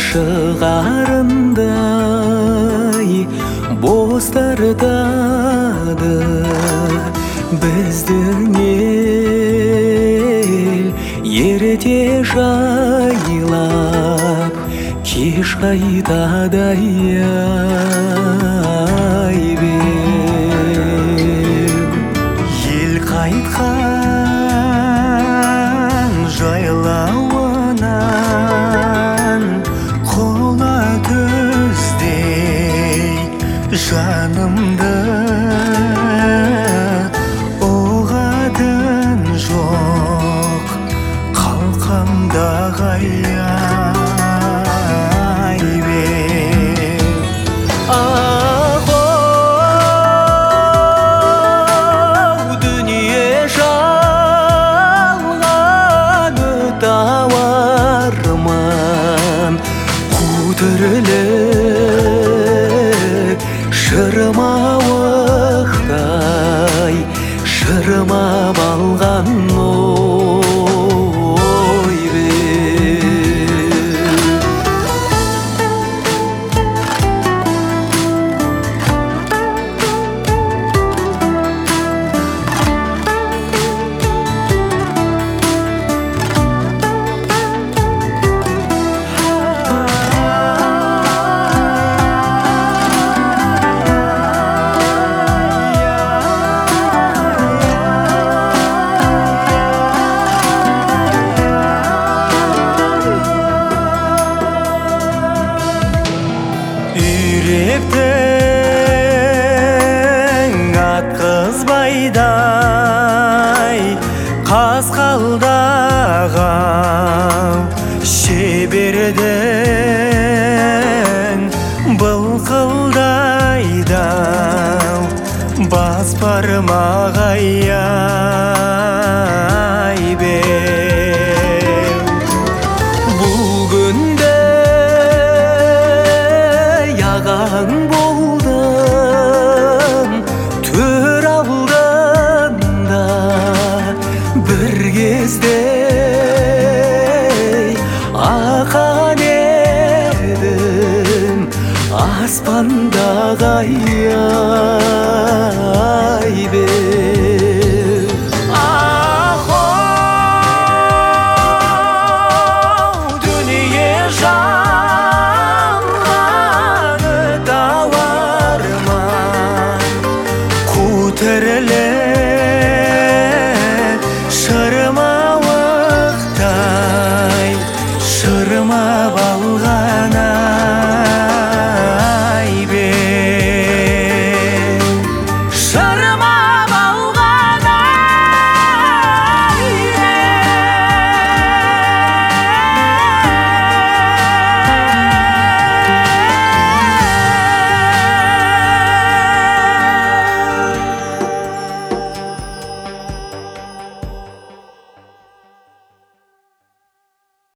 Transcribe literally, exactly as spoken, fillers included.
шығарындай бозтартады біздің ел ерте жайлап кеш қайтады ай бер ел қайтқан жайлауынан қола түздей жанымды оғатын жоқ қалқамда ай бер ақ-оу дүние жалған тауарман қу тірлік шырмауықтай шырмап алған ой бер үйректің атқызбайдай қасқалдаған шебердің былқылдайда бас бармақ ай бер бұл күнде яғаң болдым төр алдында бір кезде ақан едім аспандағы ай бер